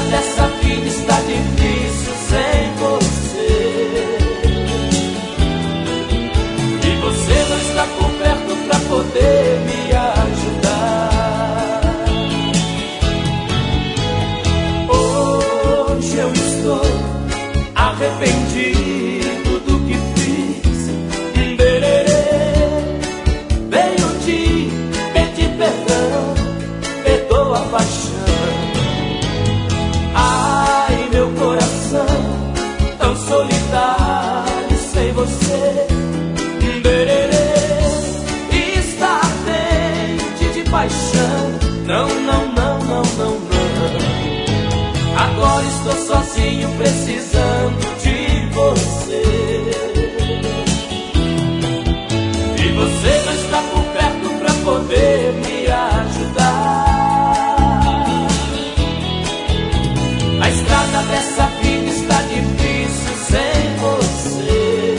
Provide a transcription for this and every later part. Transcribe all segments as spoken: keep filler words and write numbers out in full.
dessa vida está difícil sem você. E você não está por perto pra poder me ajudar. Hoje eu estou arrependido do que fiz. Bererê, venho te pedir perdão, perdoa a paixão. Ai, meu coração, tão solitário sem você. Bererê, está ardente de paixão. Não, não, não, não, não, não. Agora estou sozinho precisando de você. E você não está por perto pra poder me ajudar. A estrada dessa vida está difícil sem você.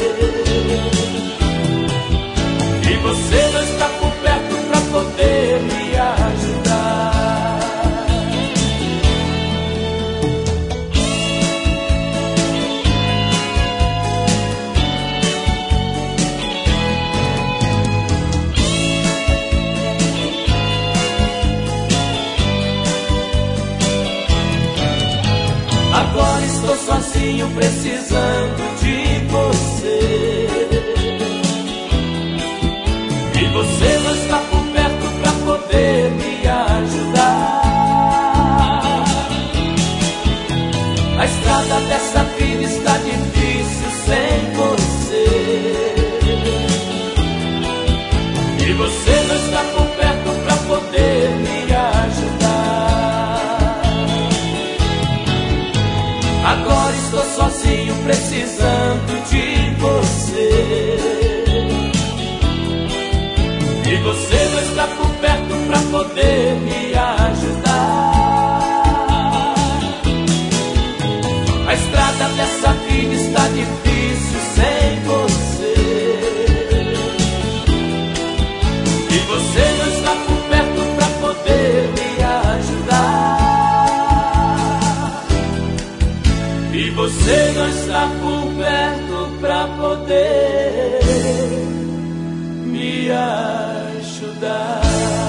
E você não está por perto pra poder me ajudar. Agora estou sozinho precisando de você. E você não está por perto pra poder me ajudar. A estrada dessa vida está difícil sem você. E você não está por perto pra poder me ajudar. Agora estou sozinho precisando de você. E você não está por perto pra poder me ajudar. A estrada dessa vida está difícil sem você. E você não está por perto pra poder me ajudar. E você não está por perto pra poder me ajudar.